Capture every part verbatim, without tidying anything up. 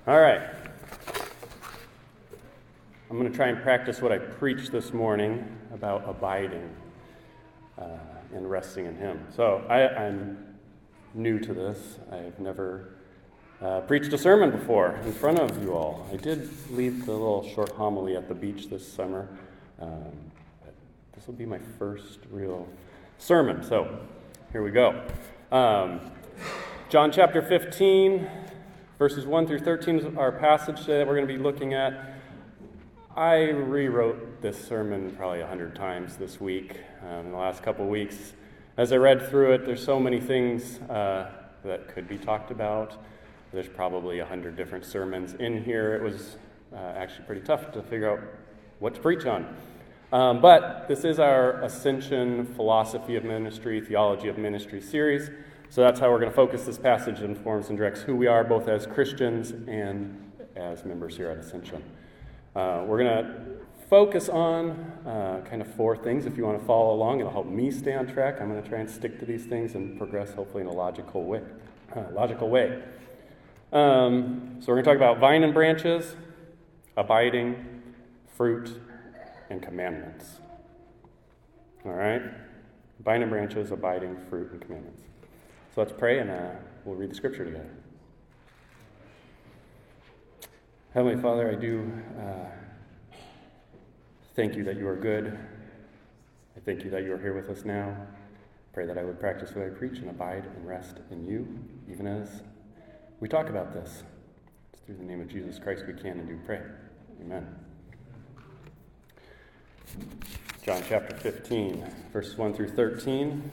All right. I'm going to try and practice what I preached this morning about abiding uh, and resting in Him. So I, I'm new to this. I've never uh, preached a sermon before in front of you all. I did lead the little short homily at the beach this summer. Um, but this will be my first real sermon. So here we go. Um, John chapter fifteen. Verses one through thirteen is our passage today that we're going to be looking at. I rewrote this sermon probably a hundred times this week, um, in the last couple of weeks. As I read through it, there's so many things uh, that could be talked about. There's probably a hundred different sermons in here. It was uh, actually pretty tough to figure out what to preach on. Um, but this is our Ascension Philosophy of Ministry, Theology of Ministry series. So that's how we're going to focus this passage. It informs and directs who we are, both as Christians and as members here at Ascension. Uh, we're going to focus on uh, kind of four things. If you want to follow along, it'll help me stay on track. I'm going to try and stick to these things and progress, hopefully, in a logical way. Uh, logical way. Um, so we're going to talk about vine and branches, abiding, fruit, and commandments. All right? Vine and branches, abiding, fruit, and commandments. So let's pray and uh, we'll read the scripture together. Heavenly Father, I do uh, thank you that you are good. I thank you that you are here with us now. Pray that I would practice what I preach and abide and rest in you, even as we talk about this. It's through the name of Jesus Christ we can and do pray. Amen. John chapter fifteen, verses one through thirteen.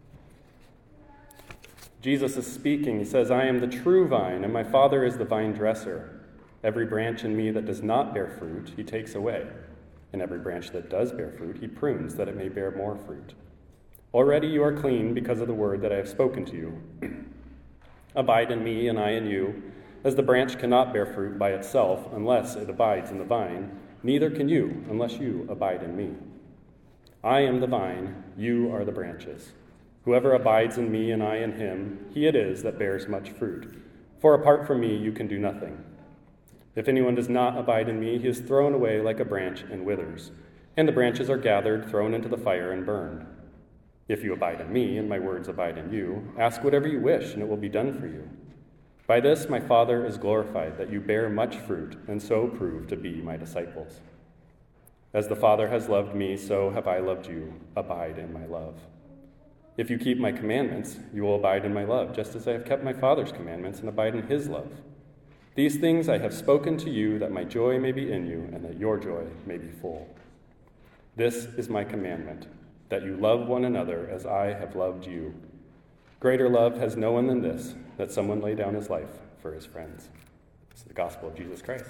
Jesus is speaking. He says, I am the true vine, and my Father is the vine dresser. Every branch in me that does not bear fruit, he takes away. And every branch that does bear fruit, he prunes, that it may bear more fruit. Already you are clean because of the word that I have spoken to you. Abide in me, and I in you. As the branch cannot bear fruit by itself unless it abides in the vine, neither can you unless you abide in me. I am the vine, you are the branches. Whoever abides in me and I in him, he it is that bears much fruit. For apart from me you can do nothing. If anyone does not abide in me, he is thrown away like a branch and withers, and the branches are gathered, thrown into the fire, and burned. If you abide in me, and my words abide in you, ask whatever you wish, and it will be done for you. By this my Father is glorified, that you bear much fruit, and so prove to be my disciples. As the Father has loved me, so have I loved you. Abide in my love. If you keep my commandments, you will abide in my love, just as I have kept my Father's commandments and abide in his love. These things I have spoken to you, that my joy may be in you, and that your joy may be full. This is my commandment, that you love one another as I have loved you. Greater love has no one than this, that someone lay down his life for his friends. This is the gospel of Jesus Christ.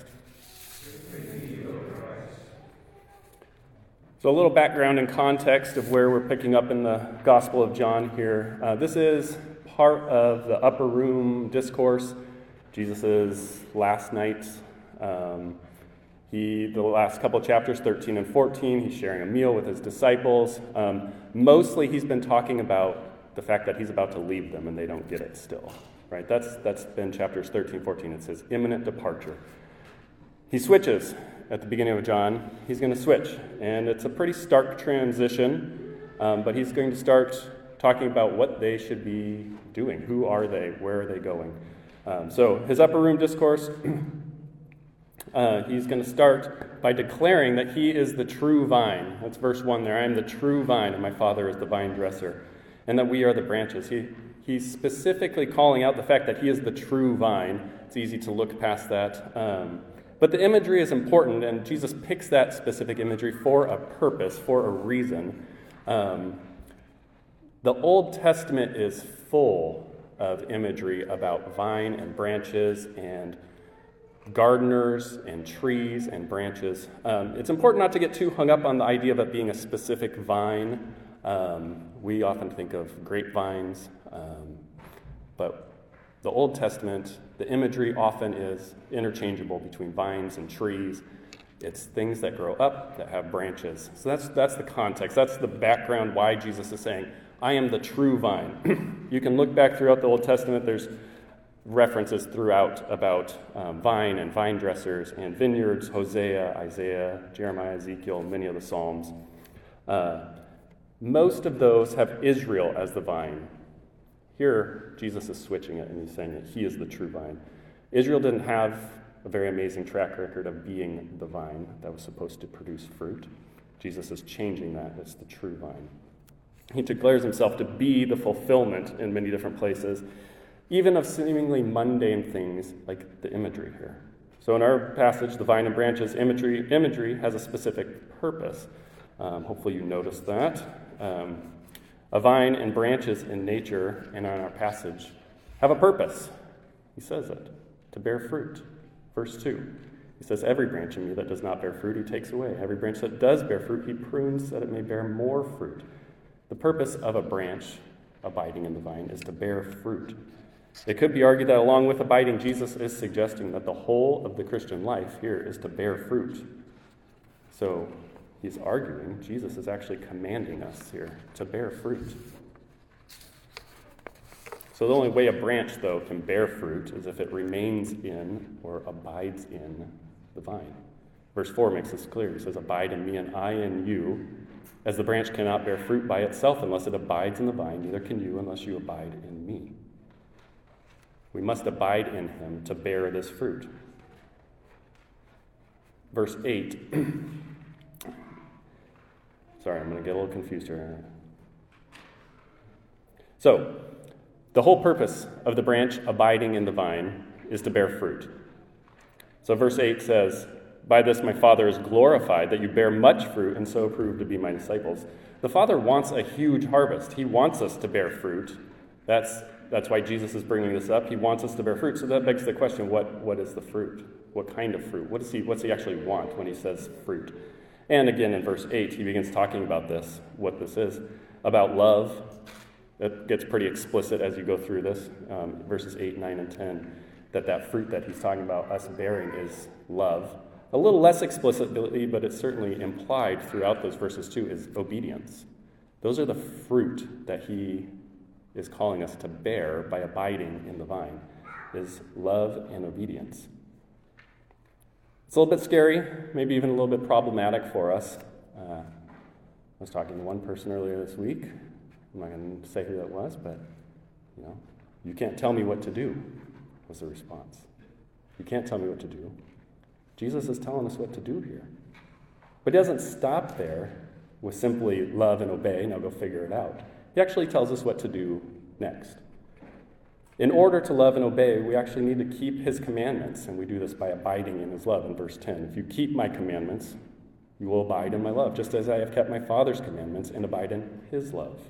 So a little background and context of where we're picking up in the Gospel of John here. Uh, this is part of the upper room discourse. Jesus' last night. Um, he, the last couple chapters, thirteen and fourteen, he's sharing a meal with his disciples. Um, mostly he's been talking about the fact that he's about to leave them and they don't get it still. Right? That's that's been chapters thirteen, fourteen. It says imminent departure. He switches. At the beginning of John, he's going to switch, and it's a pretty stark transition, um, but he's going to start talking about what they should be doing. Who are they? Where are they going? Um, so his upper room discourse, uh, he's going to start by declaring that he is the true vine. That's verse one there. I am the true vine, and my Father is the vine dresser, and that we are the branches. He He's specifically calling out the fact that he is the true vine. It's easy to look past that. Um, But the imagery is important, and Jesus picks that specific imagery for a purpose, for a reason. Um, the Old Testament is full of imagery about vine and branches and gardeners and trees and branches. Um, it's important not to get too hung up on the idea of it being a specific vine. Um, we often think of grapevines, um, but the Old Testament, the imagery often is interchangeable between vines and trees. It's things that grow up that have branches. So that's that's the context. That's the background why Jesus is saying, I am the true vine. You can look back throughout the Old Testament. There's references throughout about um, vine and vine dressers and vineyards, Hosea, Isaiah, Jeremiah, Ezekiel, many of the Psalms. Uh, most of those have Israel as the vine. Here, Jesus is switching it, and he's saying that he is the true vine. Israel didn't have a very amazing track record of being the vine that was supposed to produce fruit. Jesus is changing that. It's the true vine. He declares himself to be the fulfillment in many different places, even of seemingly mundane things like the imagery here. So in our passage, the vine and branches imagery, imagery has a specific purpose. Um, hopefully you noticed that. Um, a vine and branches in nature and on our passage have a purpose. He says it, to bear fruit. Verse two, he says, every branch in me that does not bear fruit, he takes away. Every branch that does bear fruit, he prunes that it may bear more fruit. The purpose of a branch abiding in the vine is to bear fruit. It could be argued that along with abiding, Jesus is suggesting that the whole of the Christian life here is to bear fruit. So he's arguing, Jesus is actually commanding us here to bear fruit. So the only way a branch, though, can bear fruit is if it remains in or abides in the vine. Verse four makes this clear. He says, abide in me and I in you. As the branch cannot bear fruit by itself unless it abides in the vine, neither can you unless you abide in me. We must abide in him to bear this fruit. Verse eight. Sorry, I'm going to get a little confused here. So, the whole purpose of the branch abiding in the vine is to bear fruit. So verse eight says, by this my Father is glorified, that you bear much fruit and so prove to be my disciples. The Father wants a huge harvest. He wants us to bear fruit. That's that's why Jesus is bringing this up. He wants us to bear fruit. So that begs the question, what, what is the fruit? What kind of fruit? What does he, what's he actually want when he says fruit? And again, in verse eight, he begins talking about this, what this is, about love. It gets pretty explicit as you go through this, um, verses eight, nine, and ten, that that fruit that he's talking about us bearing is love. A little less explicitly, but it's certainly implied throughout those verses too, is obedience. Those are the fruit that he is calling us to bear by abiding in the vine, is love and obedience. It's a little bit scary, maybe even a little bit problematic for us. Uh, I was talking to one person earlier this week. I'm not going to say who that was, but, you know, you can't tell me what to do, was the response. You can't tell me what to do. Jesus is telling us what to do here. But he doesn't stop there with simply love and obey, now go figure it out. He actually tells us what to do next. In order to love and obey, we actually need to keep his commandments, and we do this by abiding in his love in verse ten. If you keep my commandments, you will abide in my love, just as I have kept my Father's commandments and abide in his love.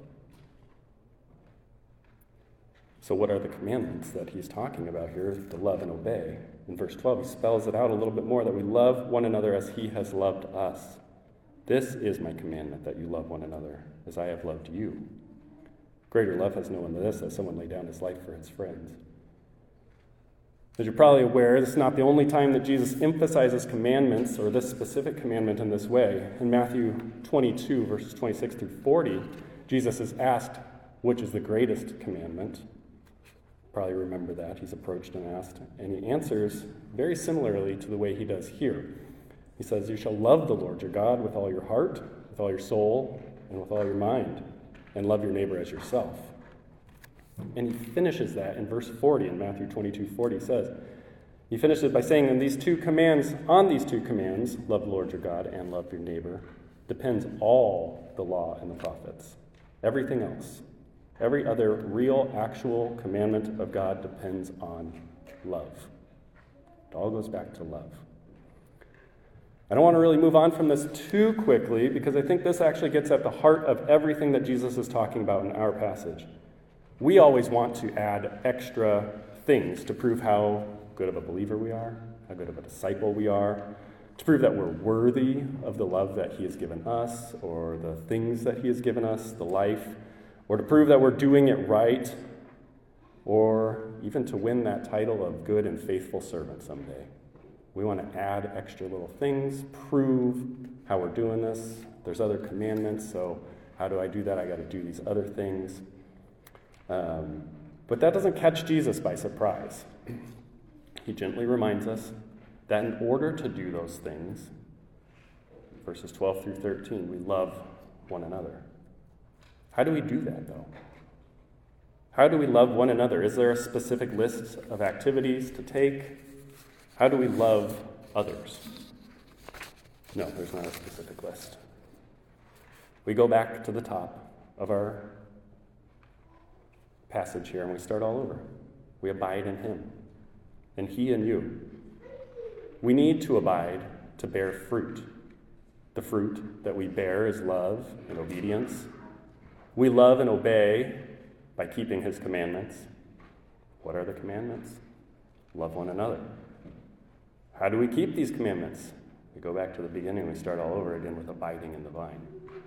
So what are the commandments that he's talking about here, to love and obey? In verse twelve, he spells it out a little bit more, that we love one another as he has loved us. This is my commandment, that you love one another as I have loved you. Greater love has no one than this, that someone lay down his life for his friends. As you're probably aware, this is not the only time that Jesus emphasizes commandments, or this specific commandment in this way. In Matthew twenty-two, verses twenty-six through forty, Jesus is asked, which is the greatest commandment? Probably remember that. He's approached and asked. And he answers very similarly to the way he does here. He says, you shall love the Lord your God with all your heart, with all your soul, and with all your mind, and love your neighbor as yourself. And he finishes that in verse forty, in Matthew twenty-two forty, says, he finishes it by saying, in these two commands, on these two commands, love the Lord your God and love your neighbor, depends all the law and the prophets. Everything else. Every other real, actual commandment of God depends on love. It all goes back to love. I don't want to really move on from this too quickly, because I think this actually gets at the heart of everything that Jesus is talking about in our passage. We always want to add extra things to prove how good of a believer we are, how good of a disciple we are, to prove that we're worthy of the love that he has given us, or the things that he has given us, the life, or to prove that we're doing it right, or even to win that title of good and faithful servant someday. We want to add extra little things, prove how we're doing this. There's other commandments, so how do I do that? I got to do these other things. Um, But that doesn't catch Jesus by surprise. He gently reminds us that in order to do those things, verses twelve through thirteen, we love one another. How do we do that, though? How do we love one another? Is there a specific list of activities to take? How do we love others? No, there's not a specific list. We go back to the top of our passage here and we start all over. We abide in him, and he in you. We need to abide to bear fruit. The fruit that we bear is love and obedience. We love and obey by keeping his commandments. What are the commandments? Love one another. How do we keep these commandments? We go back to the beginning. We start all over again with abiding in the vine.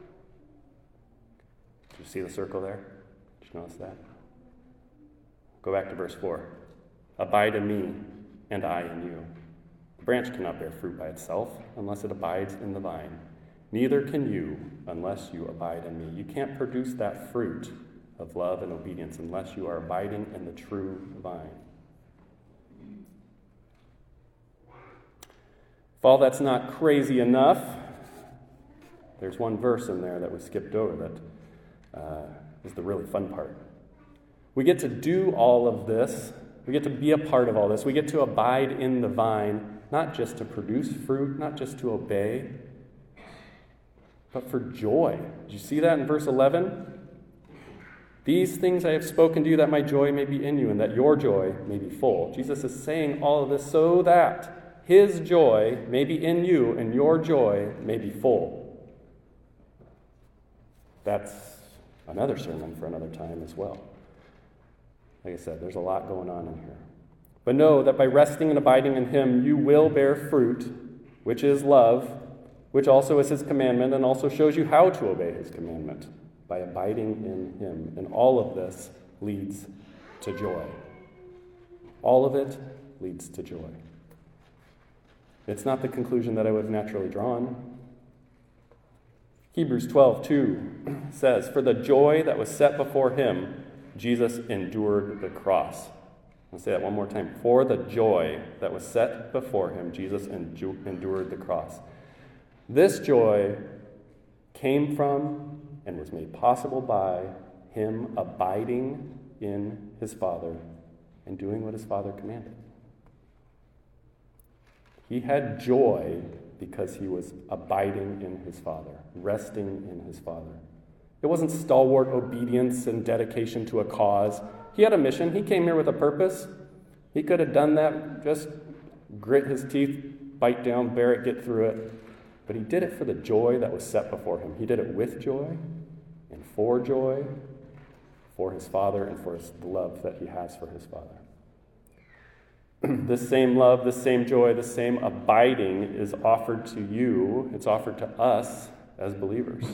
Did you see the circle there? Did you notice that? Go back to verse four. Abide in me, and I in you. The branch cannot bear fruit by itself unless it abides in the vine. Neither can you unless you abide in me. You can't produce that fruit of love and obedience unless you are abiding in the true vine. If all that's not crazy enough, there's one verse in there that we skipped over that uh, is the really fun part. We get to do all of this. We get to be a part of all this. We get to abide in the vine, not just to produce fruit, not just to obey, but for joy. Did you see that in verse eleven? These things I have spoken to you that my joy may be in you and that your joy may be full. Jesus is saying all of this so that his joy may be in you and your joy may be full. That's another sermon for another time as well. Like I said, there's a lot going on in here. But know that by resting and abiding in him, you will bear fruit, which is love, which also is his commandment, and also shows you how to obey his commandment, by abiding in him. And all of this leads to joy. All of it leads to joy. It's not the conclusion that I would have naturally drawn. Hebrews twelve two says, "For the joy that was set before him, Jesus endured the cross." I'll say that one more time. For the joy that was set before him, Jesus endu- endured the cross. This joy came from and was made possible by him abiding in his Father and doing what his Father commanded. He had joy because he was abiding in his Father, resting in his Father. It wasn't stalwart obedience and dedication to a cause. He had a mission. He came here with a purpose. He could have done that, just grit his teeth, bite down, bear it, get through it. But he did it for the joy that was set before him. He did it with joy and for joy, for his Father and for his, the love that he has for his Father. This same love, this same joy, this same abiding is offered to you. It's offered to us as believers.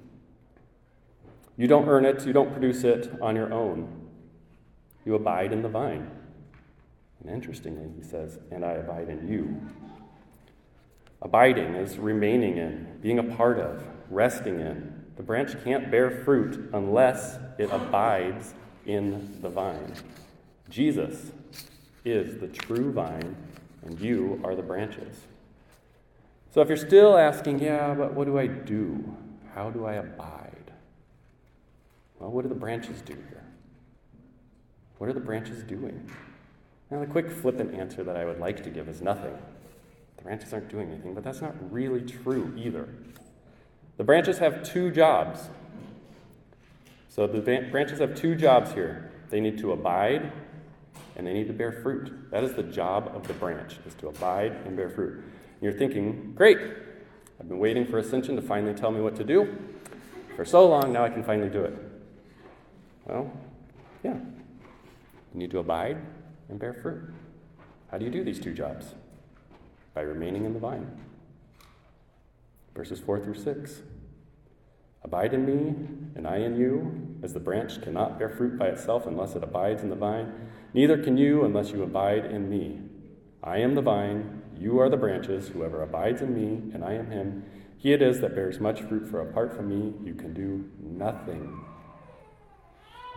You don't earn it. You don't produce it on your own. You abide in the vine. And interestingly, he says, "And I abide in you." Abiding is remaining in, being a part of, resting in. The branch can't bear fruit unless it abides in the vine. Jesus is the true vine, and you are the branches. So if you're still asking, yeah, but what do I do? How do I abide? Well, what do the branches do here? What are the branches doing? Now, the quick flippant answer that I would like to give is nothing. The branches aren't doing anything, but that's not really true either. The branches have two jobs. So the branches have two jobs here. They need to abide and they need to bear fruit. That is the job of the branch, is to abide and bear fruit. And you're thinking, great, I've been waiting for Ascension to finally tell me what to do. For so long, now I can finally do it. Well, yeah. You need to abide and bear fruit. How do you do these two jobs? By remaining in the vine. Verses four through six. Abide in me, and I in you, as the branch cannot bear fruit by itself unless it abides in the vine. Neither can you unless you abide in me. I am the vine, you are the branches. Whoever abides in me, and I am him, he it is that bears much fruit, for apart from me you can do nothing.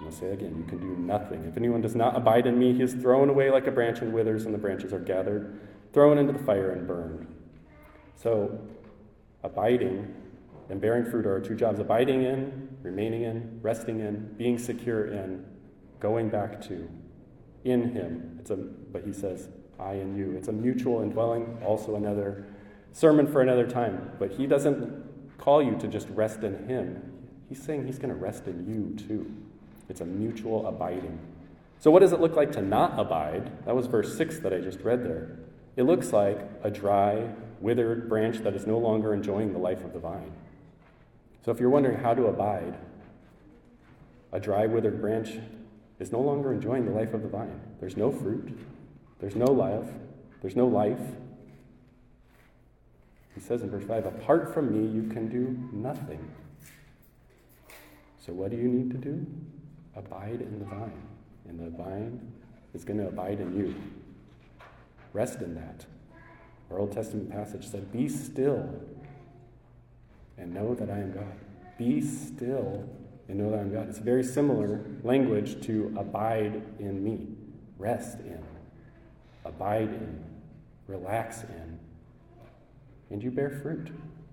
going to say again, you can do nothing. If anyone does not abide in me, he is thrown away like a branch and withers, and the branches are gathered, thrown into the fire and burned. So, abiding and bearing fruit are our two jobs. Abiding in, remaining in, resting in, being secure in, going back to, in him. It's a, but he says, I and you. It's a mutual indwelling, also another sermon for another time. But he doesn't call you to just rest in him. He's saying he's going to rest in you too. It's a mutual abiding. So what does it look like to not abide? That was verse six that I just read there. It looks like a dry, withered branch that is no longer enjoying the life of the vine. So if you're wondering how to abide, a dry, withered branch is no longer enjoying the life of the vine. There's no fruit. There's no life. There's no life. He says in verse five, apart from me, you can do nothing. So what do you need to do? Abide in the vine. And the vine is going to abide in you. Rest in that. Our Old Testament passage said, be still and know that I am God. Be still and know that I'm God. It's very similar language to abide in me. Rest in. Abide in. Relax in. And you bear fruit.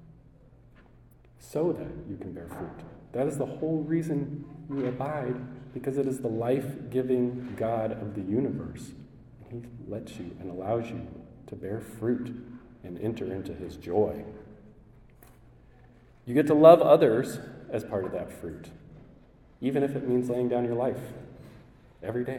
So that you can bear fruit. That is the whole reason you abide, because it is the life-giving God of the universe. He lets you and allows you to bear fruit and enter into his joy. You get to love others as part of that fruit, even if it means laying down your life every day.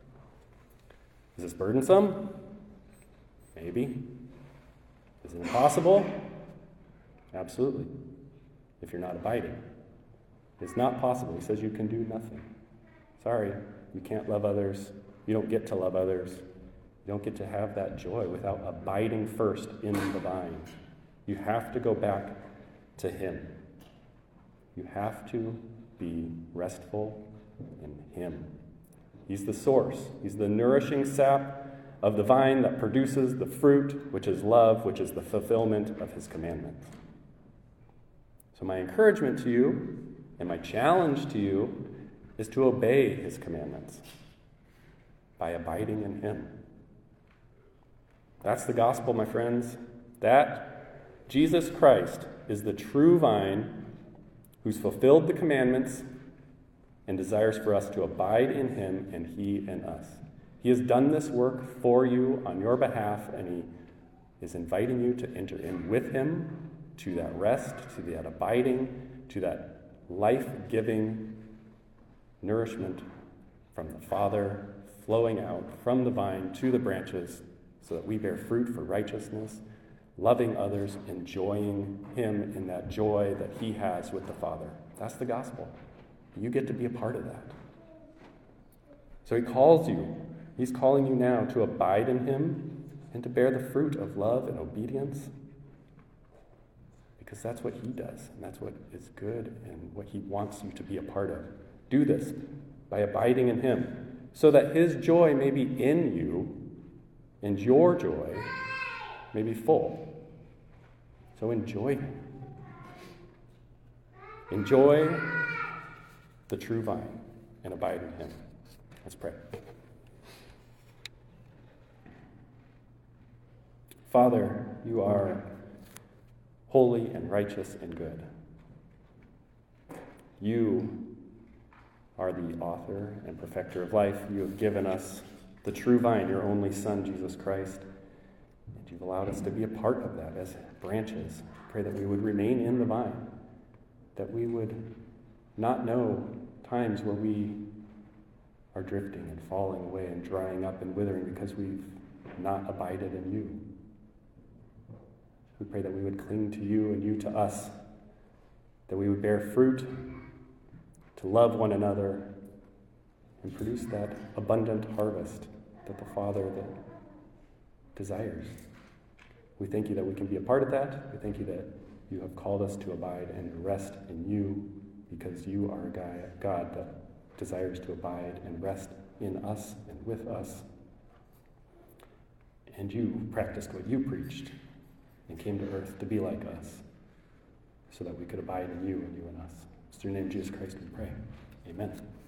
Is this burdensome? Maybe. Is it impossible? Absolutely. If you're not abiding. It's not possible. He says you can do nothing. Sorry, you can't love others. You don't get to love others. You don't get to have that joy without abiding first in the vine. You have to go back to him. You have to be restful in him. He's the source. He's the nourishing sap of the vine that produces the fruit, which is love, which is the fulfillment of his commandments. So my encouragement to you and my challenge to you is to obey his commandments by abiding in him. That's the gospel, my friends. That Jesus Christ is the true vine who's fulfilled the commandments and desires for us to abide in him and he in us. He has done this work for you on your behalf, and he is inviting you to enter in with him to that rest, to that abiding, to that life-giving nourishment from the Father flowing out from the vine to the branches so that we bear fruit for righteousness, loving others, enjoying him in that joy that he has with the Father. That's the gospel. You get to be a part of that. So he calls you. He's calling you now to abide in him and to bear the fruit of love and obedience, because that's what he does, and that's what is good and what he wants you to be a part of. Do this by abiding in him, so that his joy may be in you, and your joy may be full. So enjoy him. Enjoy the true vine and abide in him. Let's pray. Father, you are holy and righteous and good. You are the author and perfecter of life. You have given us the true vine, your only Son, Jesus Christ. And you've allowed us to be a part of that as branches. Pray that we would remain in the vine, that we would not know times where we are drifting and falling away and drying up and withering because we've not abided in you. We pray that we would cling to you and you to us, that we would bear fruit, to love one another, and produce that abundant harvest that the Father that desires. We thank you that we can be a part of that. We thank you that you have called us to abide and rest in you, because you are a God that desires to abide and rest in us and with us. And you practiced what you preached and came to earth to be like us, so that we could abide in you and you in us. It's through your name, Jesus Christ, we pray. Amen.